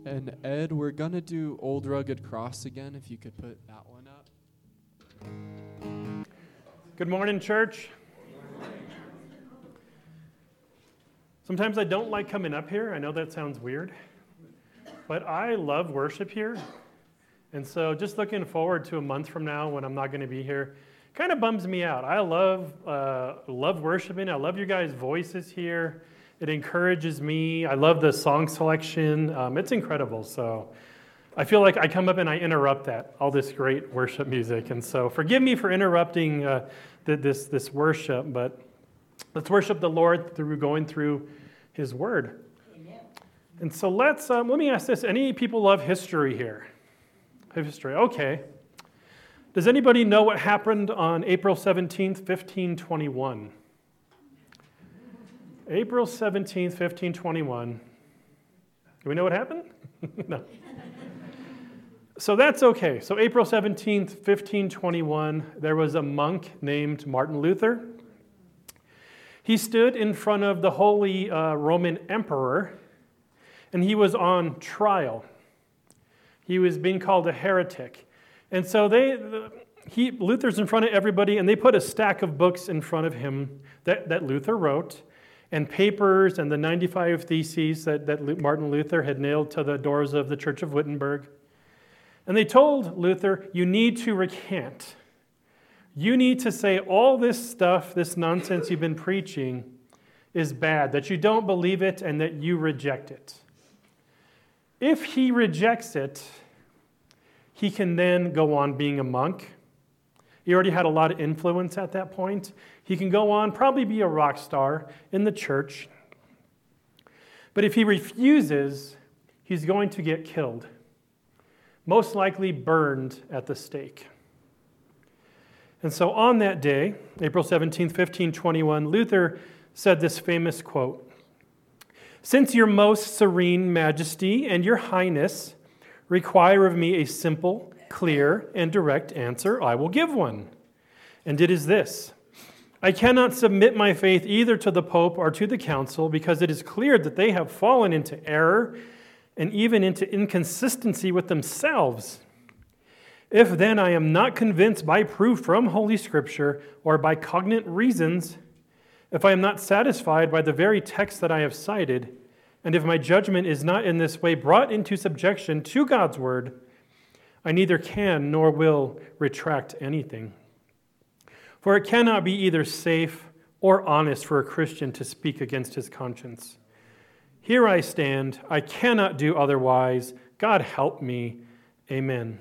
And Ed, we're going to do Old Rugged Cross again, if you could put that one up. Good morning, church. Sometimes I don't like coming up here. I know that sounds weird, but I love worship here. And so just looking forward to a month from now when I'm not going to be here kind of bums me out. I love worshiping. I love your guys' voices here. It encourages me. I love the song selection. It's incredible. So I feel like I come up and I interrupt all this great worship music. And so forgive me for interrupting this worship, but let's worship the Lord through going through His Word. Amen. And so let me ask this. Any people love history here? History, okay. Does anybody know what happened on April 17th, 1521? April 17th, 1521. Do we know what happened? No. So that's okay. So April 17th, 1521, there was a monk named Martin Luther. He stood in front of the Holy Roman Emperor, and he was on trial. He was being called a heretic. And so Luther's in front of everybody, and they put a stack of books in front of him that Luther wrote, and papers and the 95 Theses that Martin Luther had nailed to the doors of the Church of Wittenberg. And they told Luther, you need to recant. You need to say all this stuff, this nonsense you've been preaching is bad, that you don't believe it and that you reject it. If he rejects it, he can then go on being a monk. He already had a lot of influence at that point. He can go on, probably be a rock star in the church. But if he refuses, he's going to get killed. Most likely burned at the stake. And so on that day, April 17th, 1521, Luther said this famous quote, "Since your most serene majesty and your highness require of me a simple, clear, and direct answer, I will give one. And it is this. I cannot submit my faith either to the Pope or to the Council, because it is clear that they have fallen into error and even into inconsistency with themselves. If then I am not convinced by proof from Holy Scripture or by cognate reasons, if I am not satisfied by the very text that I have cited, and if my judgment is not in this way brought into subjection to God's word, I neither can nor will retract anything. For it cannot be either safe or honest for a Christian to speak against his conscience. Here I stand. I cannot do otherwise. God help me. Amen."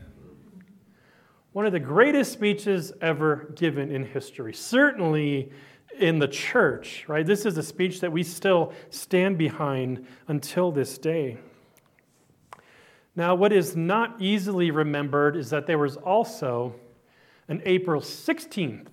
One of the greatest speeches ever given in history, certainly in the church, right? This is a speech that we still stand behind until this day. Now, what is not easily remembered is that there was also an April 16th,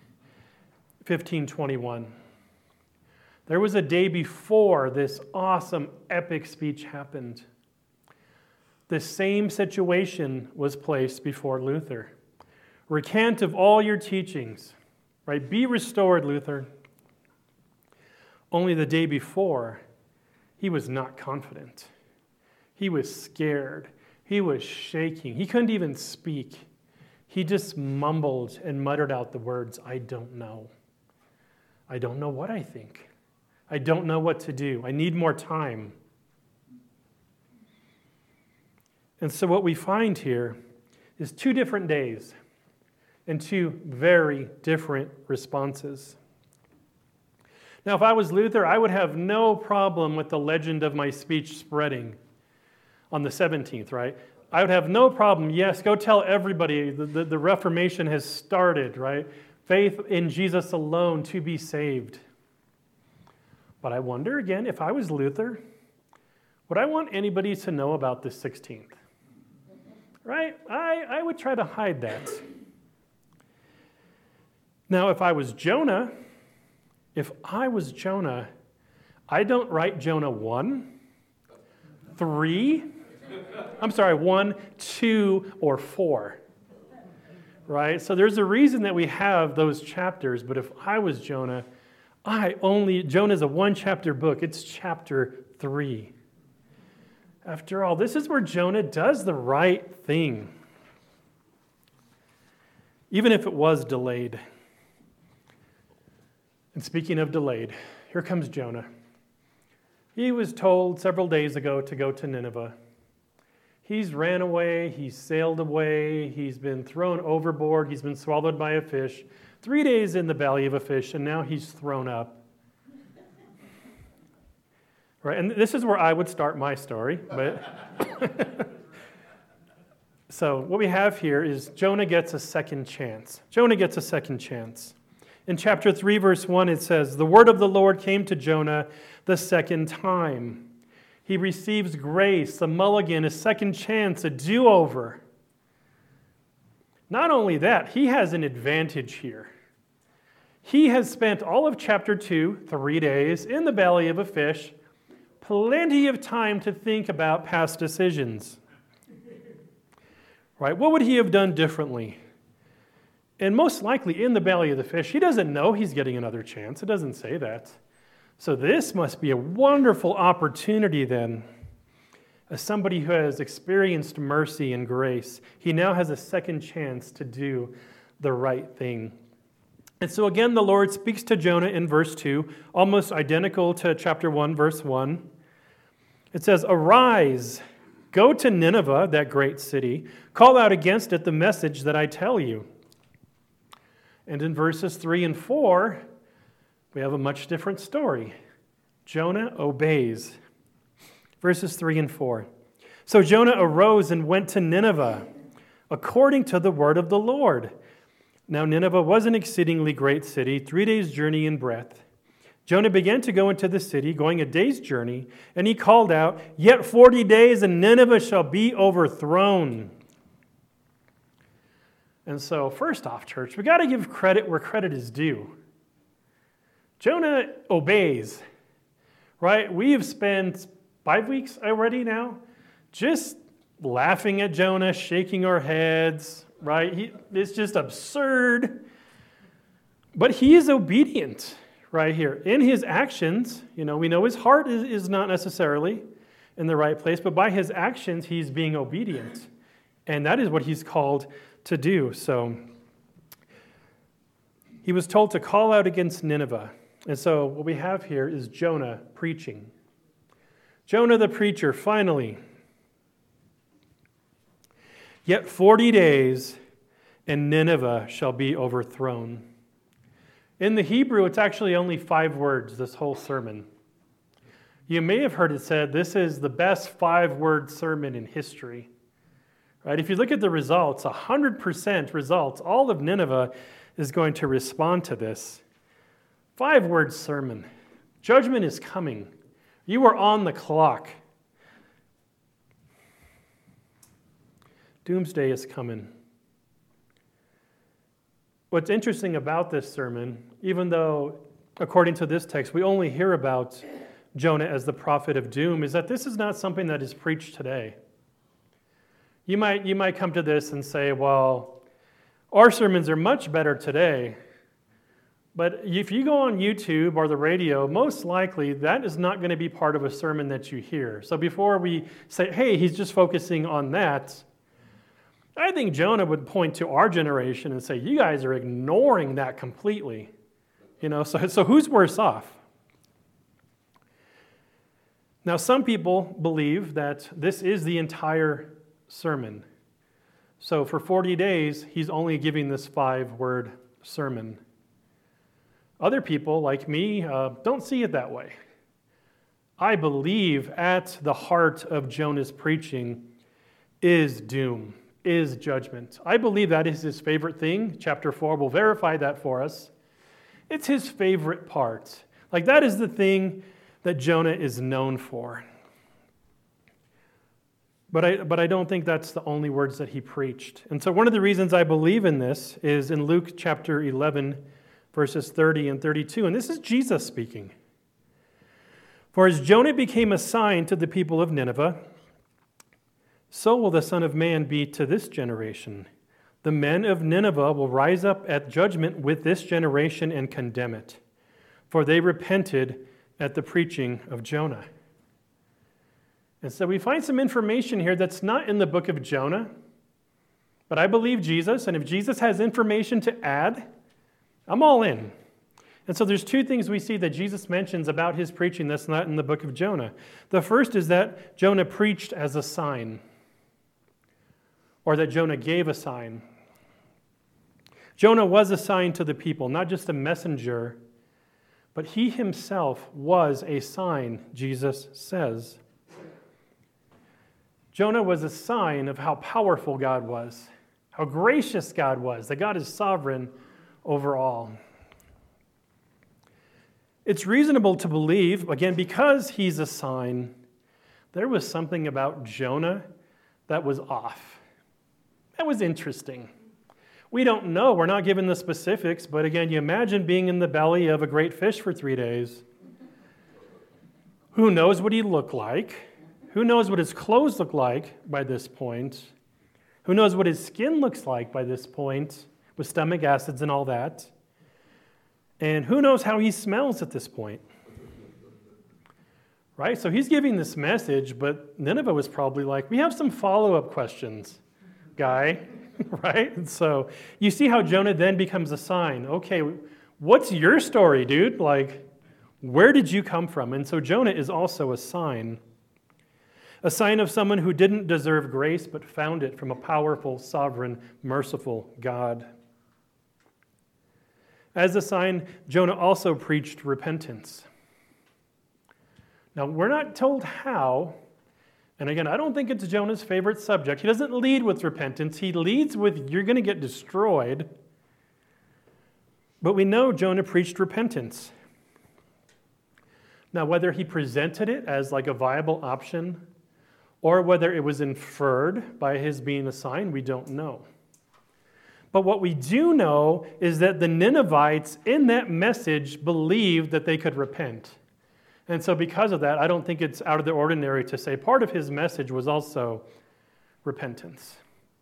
1521. There was a day before this awesome, epic speech happened. The same situation was placed before Luther. Recant of all your teachings, right? Be restored, Luther. Only the day before, he was not confident. He was scared. He was shaking. He couldn't even speak. He just mumbled and muttered out the words, I don't know. I don't know what I think. I don't know what to do. I need more time. And so what we find here is two different days and two very different responses. Now, if I was Luther, I would have no problem with the legend of my speech spreading on the 17th, right? I would have no problem. Yes, go tell everybody the Reformation has started, right? Faith in Jesus alone to be saved. But I wonder again, if I was Luther, would I want anybody to know about the 16th? Right? I would try to hide that. Now, if I was Jonah, I don't write Jonah 1, 3, 1, 2, or 4. Right? So there's a reason that we have those chapters, but if I was Jonah, Jonah's a one-chapter book. It's chapter 3. After all, this is where Jonah does the right thing, even if it was delayed. And speaking of delayed, here comes Jonah. He was told several days ago to go to Nineveh. He's ran away, he's sailed away, he's been thrown overboard, he's been swallowed by a fish, 3 days in the belly of a fish, and now he's thrown up. Right, and this is where I would start my story. But so what we have here is Jonah gets a second chance. Jonah gets a second chance. In chapter 3, verse 1, it says, "The word of the Lord came to Jonah the second time." He receives grace, a mulligan, a second chance, a do-over. Not only that, he has an advantage here. He has spent all of chapter 2, 3 days, in the belly of a fish, plenty of time to think about past decisions. Right? What would he have done differently? And most likely in the belly of the fish, he doesn't know he's getting another chance. It doesn't say that. So this must be a wonderful opportunity then. As somebody who has experienced mercy and grace, he now has a second chance to do the right thing. And so again, the Lord speaks to Jonah in verse 2, almost identical to chapter 1, verse 1. It says, "Arise, go to Nineveh, that great city, call out against it the message that I tell you." And in verses 3 and 4, we have a much different story. Jonah obeys. Verses 3 and 4. "So Jonah arose and went to Nineveh, according to the word of the Lord. Now Nineveh was an exceedingly great city, 3 days' journey in breadth. Jonah began to go into the city, going a day's journey, and he called out, 'Yet 40 days, and Nineveh shall be overthrown.'" And so, first off, church, we got to give credit where credit is due. Jonah obeys, right? We have spent 5 weeks already now just laughing at Jonah, shaking our heads, right? It's just absurd. But he is obedient right here. In his actions, we know his heart is not necessarily in the right place, but by his actions, he's being obedient. And that is what he's called to do. So he was told to call out against Nineveh. And so what we have here is Jonah preaching. Jonah the preacher, finally. "Yet 40 days, and Nineveh shall be overthrown." In the Hebrew, it's actually only 5 words, this whole sermon. You may have heard it said, this is the best 5-word sermon in history. Right? If you look at the results, 100% results, all of Nineveh is going to respond to this. 5-word sermon. Judgment is coming. You are on the clock. Doomsday is coming. What's interesting about this sermon, even though, according to this text, we only hear about Jonah as the prophet of doom, is that this is not something that is preached today. You might come to this and say, well, our sermons are much better today. But if you go on YouTube or the radio, most likely that is not going to be part of a sermon that you hear. So before we say, hey, he's just focusing on that, I think Jonah would point to our generation and say, you guys are ignoring that completely. So who's worse off? Now, some people believe that this is the entire sermon. So for 40 days, he's only giving this 5-word sermon. Other people, like me, don't see it that way. I believe at the heart of Jonah's preaching is doom, is judgment. I believe that is his favorite thing. Chapter 4 will verify that for us. It's his favorite part. Like, that is the thing that Jonah is known for. But I don't think that's the only words that he preached. And so one of the reasons I believe in this is in Luke chapter 11, verses 30 and 32. And this is Jesus speaking. "For as Jonah became a sign to the people of Nineveh, so will the Son of Man be to this generation. The men of Nineveh will rise up at judgment with this generation and condemn it, for they repented at the preaching of Jonah." And so we find some information here that's not in the book of Jonah, but I believe Jesus, and if Jesus has information to add, I'm all in. And so there's two things we see that Jesus mentions about his preaching that's not in the book of Jonah. The first is that Jonah preached as a sign, or that Jonah gave a sign. Jonah was a sign to the people, not just a messenger, but he himself was a sign, Jesus says. Jonah was a sign of how powerful God was, how gracious God was, that God is sovereign over all. It's reasonable to believe, again, because he's a sign, there was something about Jonah that was off. That was interesting. We don't know. We're not given the specifics, but again, you imagine being in the belly of a great fish for 3 days. Who knows what he looked like? Who knows what his clothes look like by this point? Who knows what his skin looks like by this point, with stomach acids and all that? And who knows how he smells at this point? Right? So he's giving this message, but Nineveh was probably like, we have some follow-up questions, guy. Right? And so you see how Jonah then becomes a sign. Okay, what's your story, dude? Like, where did you come from? And so Jonah is also a sign of someone who didn't deserve grace but found it from a powerful, sovereign, merciful God. As a sign, Jonah also preached repentance. Now, we're not told how, and again, I don't think it's Jonah's favorite subject. He doesn't lead with repentance. He leads with, you're going to get destroyed. But we know Jonah preached repentance. Now, whether he presented it as like a viable option or whether it was inferred by his being a sign, we don't know. But what we do know is that the Ninevites in that message believed that they could repent. And so because of that, I don't think it's out of the ordinary to say part of his message was also repentance.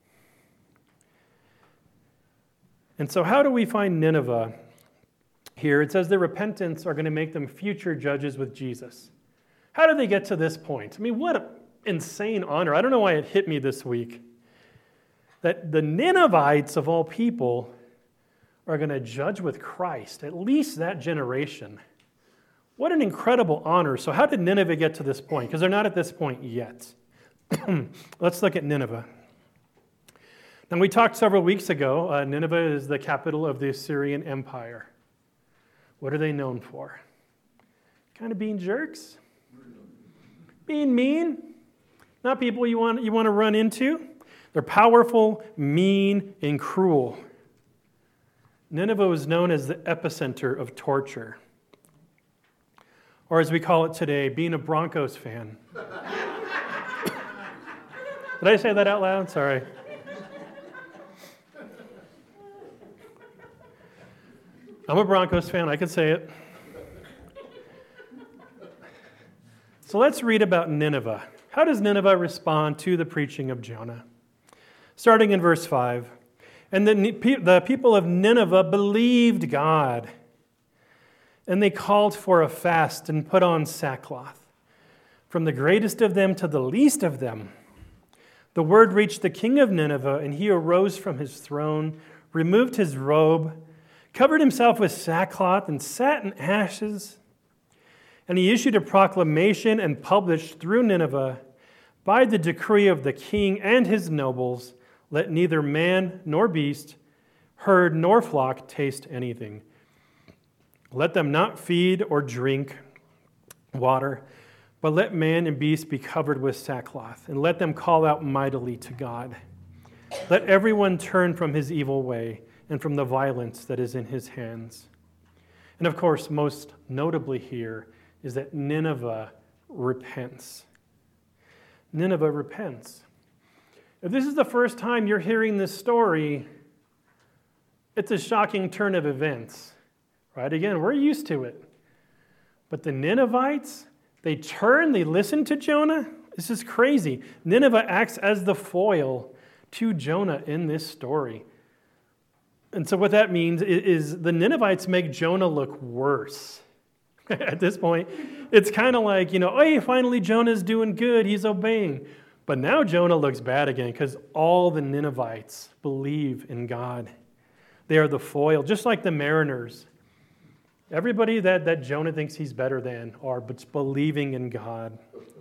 And so how do we find Nineveh here? It says their repentance are going to make them future judges with Jesus. How did they get to this point? I mean, what an insane honor. I don't know why it hit me this week. That the Ninevites of all people are going to judge with Christ, at least that generation. What an incredible honor. So how did Nineveh get to this point? Because they're not at this point yet. Let's look at Nineveh. Now, we talked several weeks ago, Nineveh is the capital of the Assyrian Empire. What are they known for? Kind of being jerks? Being mean? Not people you want to run into? They're powerful, mean, and cruel. Nineveh was known as the epicenter of torture. Or as we call it today, being a Broncos fan. Did I say that out loud? Sorry. I'm a Broncos fan. I could say it. So let's read about Nineveh. How does Nineveh respond to the preaching of Jonah? Starting in verse 5. And the people of Nineveh believed God, and they called for a fast and put on sackcloth. From the greatest of them to the least of them, the word reached the king of Nineveh, and he arose from his throne, removed his robe, covered himself with sackcloth, and sat in ashes. And he issued a proclamation and published through Nineveh, by the decree of the king and his nobles, let neither man nor beast, herd nor flock taste anything. Let them not feed or drink water, but let man and beast be covered with sackcloth, and let them call out mightily to God. Let everyone turn from his evil way and from the violence that is in his hands. And of course, most notably here is that Nineveh repents. Nineveh repents. If this is the first time you're hearing this story, it's a shocking turn of events, right? Again, we're used to it. But the Ninevites, they turn, they listen to Jonah. This is crazy. Nineveh acts as the foil to Jonah in this story. And so what that means is the Ninevites make Jonah look worse, At this point, it's kind of like, hey, finally Jonah's doing good. He's obeying. But now Jonah looks bad again because all the Ninevites believe in God. They are the foil, just like the mariners. Everybody that Jonah thinks he's better than are believing in God.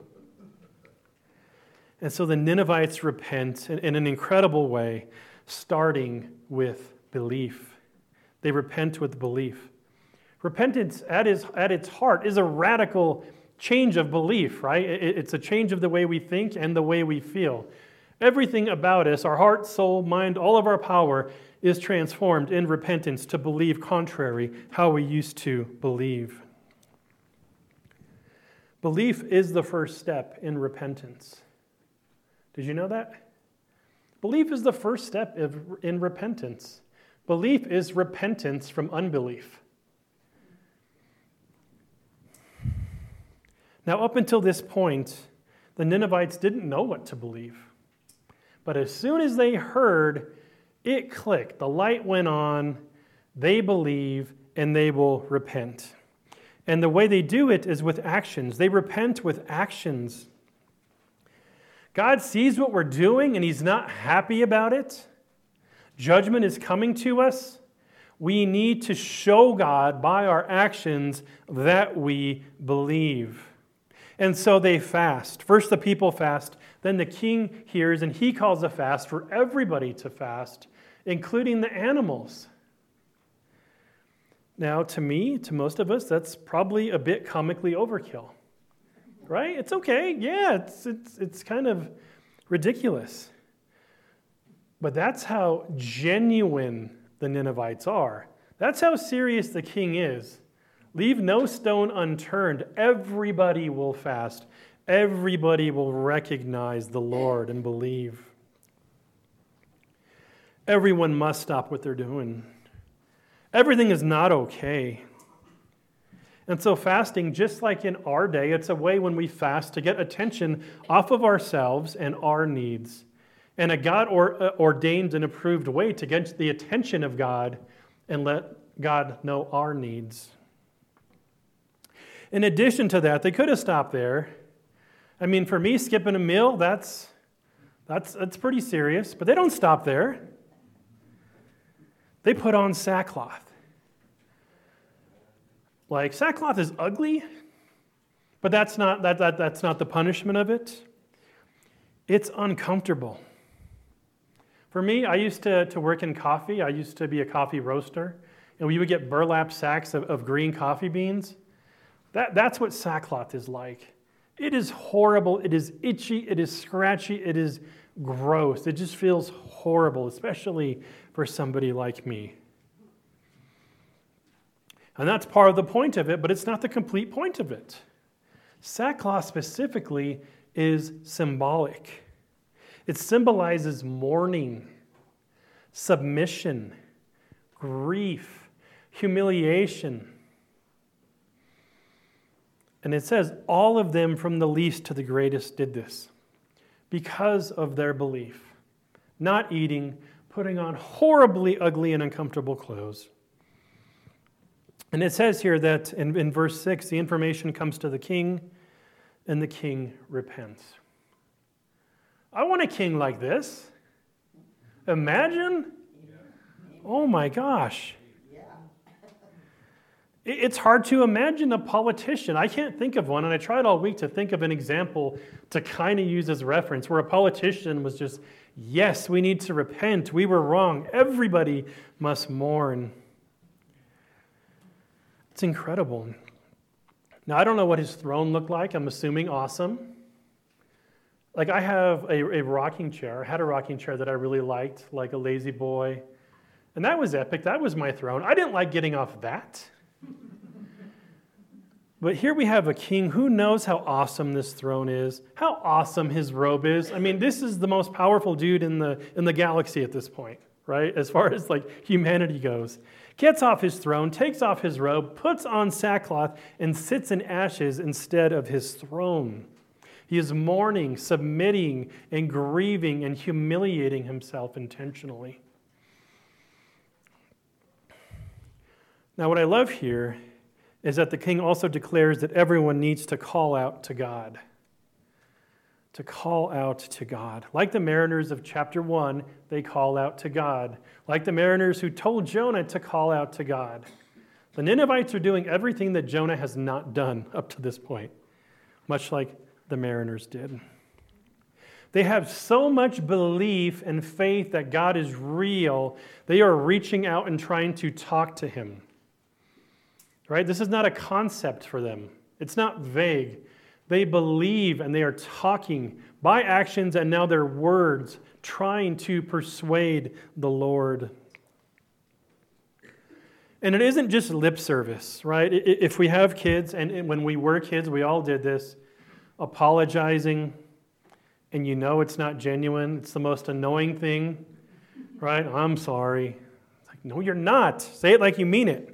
And so the Ninevites repent in an incredible way, starting with belief. They repent with belief. Repentance at its heart is a radical change of belief, right? It's a change of the way we think and the way we feel. Everything about us, our heart, soul, mind, all of our power is transformed in repentance to believe contrary how we used to believe. Belief is the first step in repentance. Did you know that? Belief is the first step in repentance. Belief is repentance from unbelief. Now, up until this point, the Ninevites didn't know what to believe. But as soon as they heard, it clicked. The light went on. They believe, and they will repent. And the way they do it is with actions. They repent with actions. God sees what we're doing, and He's not happy about it. Judgment is coming to us. We need to show God by our actions that we believe. And so they fast. First the people fast, then the king hears, and he calls a fast for everybody to fast, including the animals. Now, to me, to most of us, that's probably a bit comically overkill. Right? It's okay. Yeah, it's kind of ridiculous. But that's how genuine the Ninevites are. That's how serious the king is. Leave no stone unturned. Everybody will fast. Everybody will recognize the Lord and believe. Everyone must stop what they're doing. Everything is not okay. And so fasting, just like in our day, it's a way when we fast to get attention off of ourselves and our needs. And a God-ordained and approved way to get the attention of God and let God know our needs. In addition to that, they could have stopped there. I mean, for me, skipping a meal, that's pretty serious. But they don't stop there. They put on sackcloth. Like, sackcloth is ugly, but that's not the punishment of it. It's uncomfortable. For me, I used to work in coffee. I used to be a coffee roaster, and we would get burlap sacks of green coffee beans. That's what sackcloth is like. It is horrible. It is itchy. It is scratchy. It is gross. It just feels horrible, especially for somebody like me. And that's part of the point of it, but it's not the complete point of it. Sackcloth specifically is symbolic. It symbolizes mourning, submission, grief, humiliation. And it says all of them from the least to the greatest did this because of their belief. Not eating, putting on horribly ugly and uncomfortable clothes. And it says here that in verse 6, the information comes to the king, and the king repents. I want a king like this. Imagine. Oh my gosh. It's hard to imagine a politician. I can't think of one, and I tried all week to think of an example to kind of use as reference where a politician was just, yes, we need to repent. We were wrong. Everybody must mourn. It's incredible. Now, I don't know what his throne looked like. I'm assuming awesome. Like, I have a rocking chair. I had a rocking chair that I really liked, like a Lazy Boy. And that was epic. That was my throne. I didn't like getting off that. But here we have a king who knows how awesome this throne is, how awesome his robe is. I mean, this is the most powerful dude in the galaxy at this point, right? As far as like humanity goes. Gets off his throne, takes off his robe, puts on sackcloth, and sits in ashes instead of his throne. He is mourning, submitting, and grieving, and humiliating himself intentionally. Now, what I love here is that the king also declares that everyone needs to call out to God. To call out to God. Like the mariners of chapter 1, they call out to God. Like the mariners who told Jonah to call out to God. The Ninevites are doing everything that Jonah has not done up to this point, much like the mariners did. They have so much belief and faith that God is real, they are reaching out and trying to talk to him. Right? This is not a concept for them. It's not vague. They believe and they are talking by actions and now their words, trying to persuade the Lord. And it isn't just lip service, right? If we have kids, and when we were kids, we all did this, apologizing, and you know it's not genuine. It's the most annoying thing, right? I'm sorry. It's like, no, you're not. Say it like you mean it.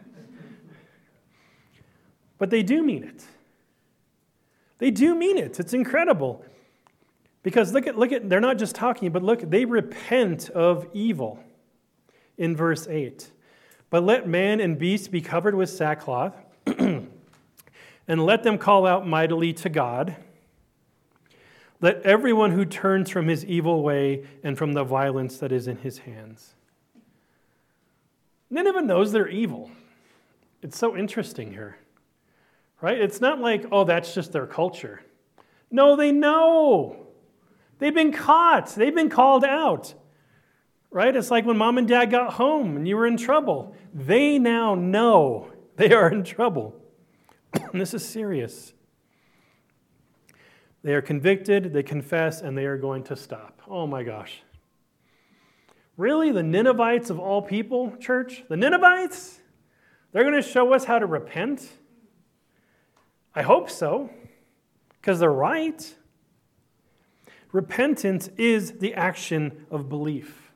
But they do mean it. They do mean it. It's incredible. Because look at, they're not just talking, but look, they repent of evil in verse 8. But let man and beast be covered with sackcloth, and let them call out mightily to God. Let everyone who turns from his evil way and from the violence that is in his hands. Nineveh knows they're evil. It's so interesting here. Right? It's not like, oh, that's just their culture. No, they know. They've been caught. They've been called out. Right? It's like when mom and dad got home and you were in trouble. They now know they are in trouble. And this is serious. They are convicted, they confess, and they are going to stop. Oh my gosh. Really? The Ninevites of all people, church? The Ninevites? They're going to show us how to repent? I hope so, because they're right. Repentance is the action of belief.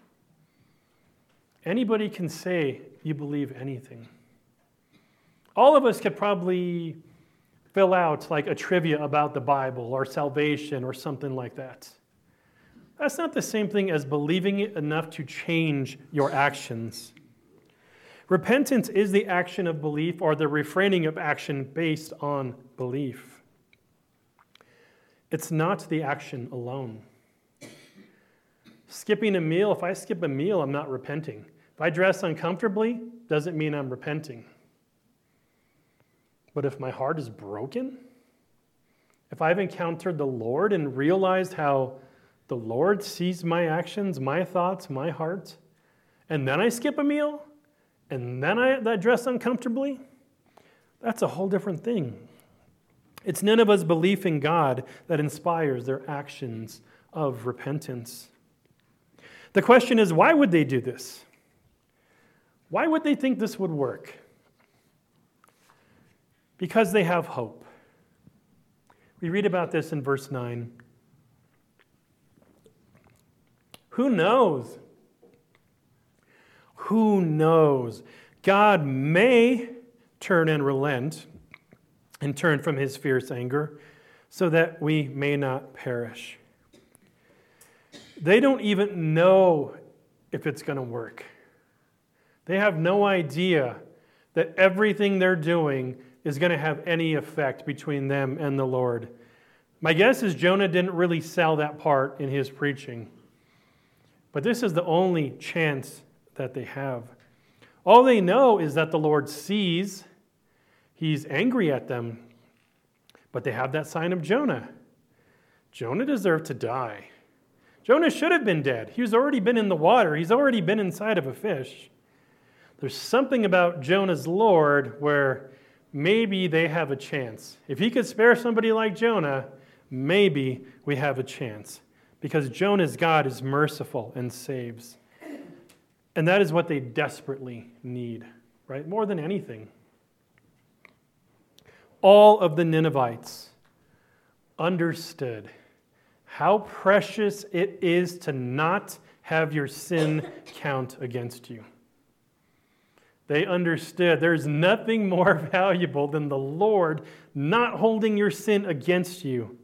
Anybody can say you believe anything. All of us could probably fill out like a trivia about the Bible or salvation or something like that. That's not the same thing as believing it enough to change your actions. Repentance is the action of belief or the refraining of action based on belief. It's not the action alone. Skipping a meal, if I skip a meal, I'm not repenting. If I dress uncomfortably, doesn't mean I'm repenting. But if my heart is broken, if I've encountered the Lord and realized how the Lord sees my actions, my thoughts, my heart, and then I skip a meal, and then I dress uncomfortably, that's a whole different thing. It's Nineveh's belief in God that inspires their actions of repentance. The question is, why would they do this? Why would they think this would work? Because they have hope. We read about this in verse 9. Who knows? Who knows? God may turn and relent and turn from his fierce anger so that we may not perish. They don't even know if it's going to work. They have no idea that everything they're doing is going to have any effect between them and the Lord. My guess is Jonah didn't really sell that part in his preaching. But this is the only chance that they have. All they know is that the Lord sees. He's angry at them. But they have that sign of Jonah. Jonah deserved to die. Jonah should have been dead. He's already been in the water. He's already been inside of a fish. There's something about Jonah's Lord where maybe they have a chance. If he could spare somebody like Jonah, maybe we have a chance. Because Jonah's God is merciful and saves. And that is what they desperately need, right? More than anything. All of the Ninevites understood how precious it is to not have your sin count against you. They understood there's nothing more valuable than the Lord not holding your sin against you.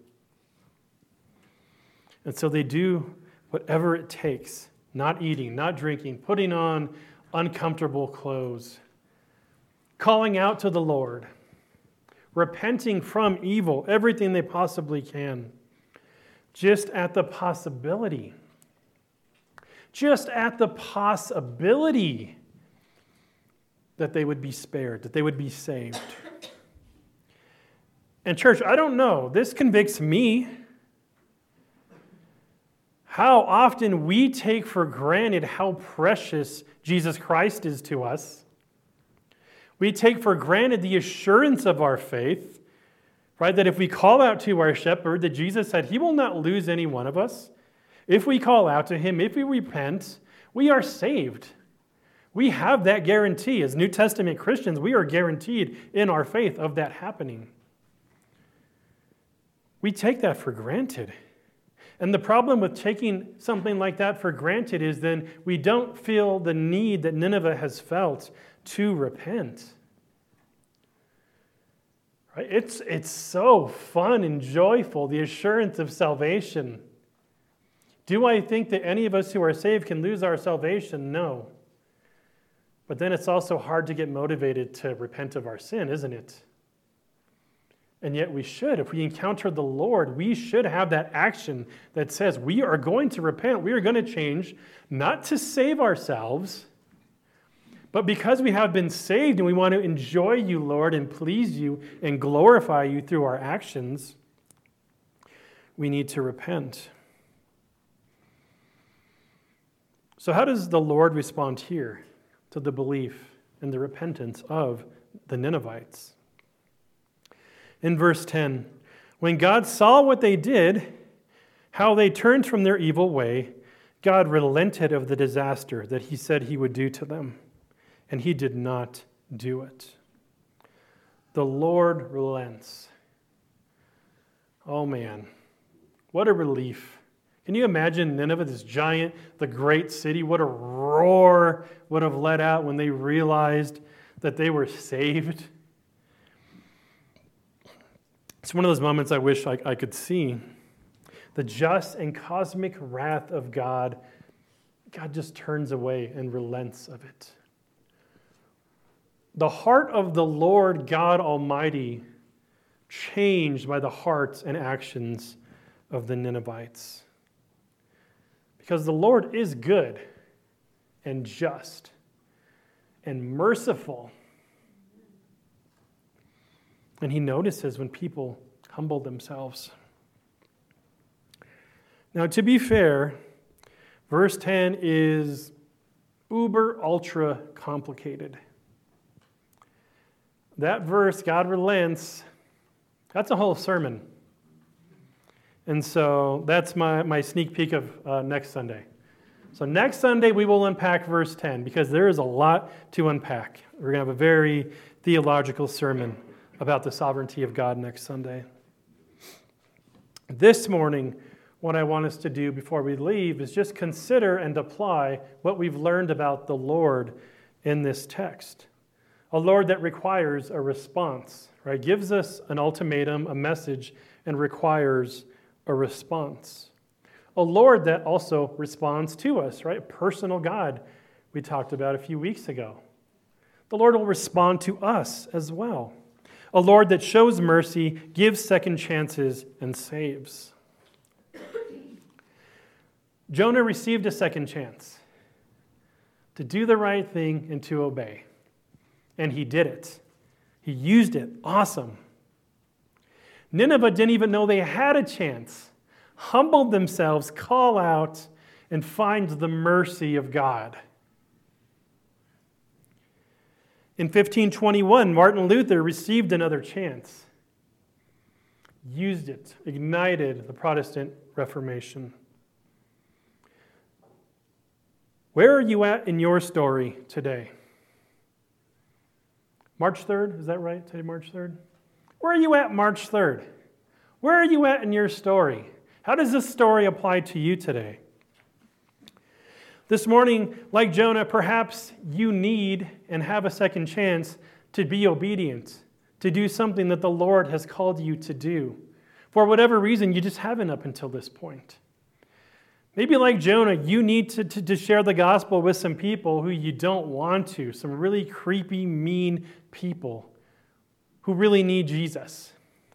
And so they do whatever it takes, not eating, not drinking, putting on uncomfortable clothes, calling out to the Lord, repenting from evil, everything they possibly can, just at the possibility that they would be spared, that they would be saved. And church, I don't know, this convicts me how often we take for granted how precious Jesus Christ is to us. We take for granted the assurance of our faith, right? That if we call out to our shepherd, that Jesus said he will not lose any one of us. If we call out to him, if we repent, we are saved. We have that guarantee. As New Testament Christians, we are guaranteed in our faith of that happening. We take that for granted. And the problem with taking something like that for granted is then we don't feel the need that Nineveh has felt to repent. Right? It's so fun and joyful, the assurance of salvation. Do I think that any of us who are saved can lose our salvation? No. But then it's also hard to get motivated to repent of our sin, isn't it? And yet we should. If we encounter the Lord, we should have that action that says we are going to repent. We are going to change, not to save ourselves, but because we have been saved and we want to enjoy you, Lord, and please you and glorify you through our actions, we need to repent. So how does the Lord respond here to the belief and the repentance of the Ninevites? In verse 10, when God saw what they did, how they turned from their evil way, God relented of the disaster that he said he would do to them, and he did not do it. The Lord relents. Oh man, what a relief. Can you imagine Nineveh, this giant, the great city? What a roar would have let out when they realized that they were saved. It's one of those moments I wish I could see. The just and cosmic wrath of God, God just turns away and relents of it. The heart of the Lord God Almighty changed by the hearts and actions of the Ninevites. Because the Lord is good and just and merciful. And he notices when people humble themselves. Now, to be fair, verse 10 is uber ultra complicated. That verse, God relents, that's a whole sermon. And so that's my sneak peek of next Sunday. So next Sunday we will unpack verse 10 because there is a lot to unpack. We're going to have a very theological sermon about the sovereignty of God next Sunday. This morning, what I want us to do before we leave is just consider and apply what we've learned about the Lord in this text. A Lord that requires a response, right? Gives us an ultimatum, a message, and requires a response. A Lord that also responds to us, right? A personal God we talked about a few weeks ago. The Lord will respond to us as well. A Lord that shows mercy, gives second chances, and saves. Jonah received a second chance to do the right thing and to obey. And he did it. He used it. Awesome. Nineveh didn't even know they had a chance. Humbled themselves, call out, and find the mercy of God. In 1521, Martin Luther received another chance. Used it, ignited the Protestant Reformation. Where are you at in your story today? March 3rd, is that right? Today, March 3rd? Where are you at March 3rd? Where are you at in your story? How does this story apply to you today? This morning, like Jonah, perhaps you need and have a second chance to be obedient, to do something that the Lord has called you to do. For whatever reason, you just haven't up until this point. Maybe like Jonah, you need to share the gospel with some people who you don't want to, some really creepy, mean people who really need Jesus.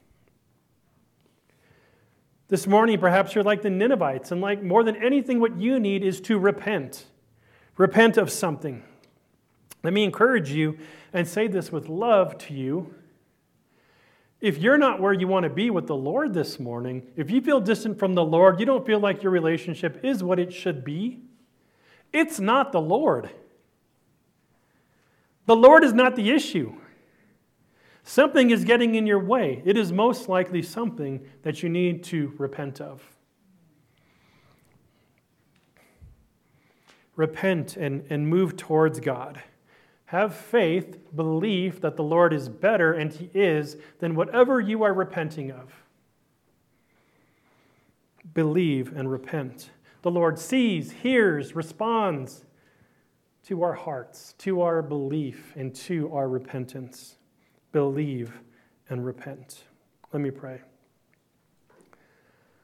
This morning, perhaps you're like the Ninevites, and like more than anything, what you need is to repent. Repent of something. Let me encourage you and say this with love to you. If you're not where you want to be with the Lord this morning, if you feel distant from the Lord, you don't feel like your relationship is what it should be, it's not the Lord. The Lord is not the issue. Something is getting in your way. It is most likely something that you need to repent of. Repent and move towards God. Have faith, belief that the Lord is better, and He is, than whatever you are repenting of. Believe and repent. The Lord sees, hears, responds to our hearts, to our belief, and to our repentance. Believe and repent. Let me pray.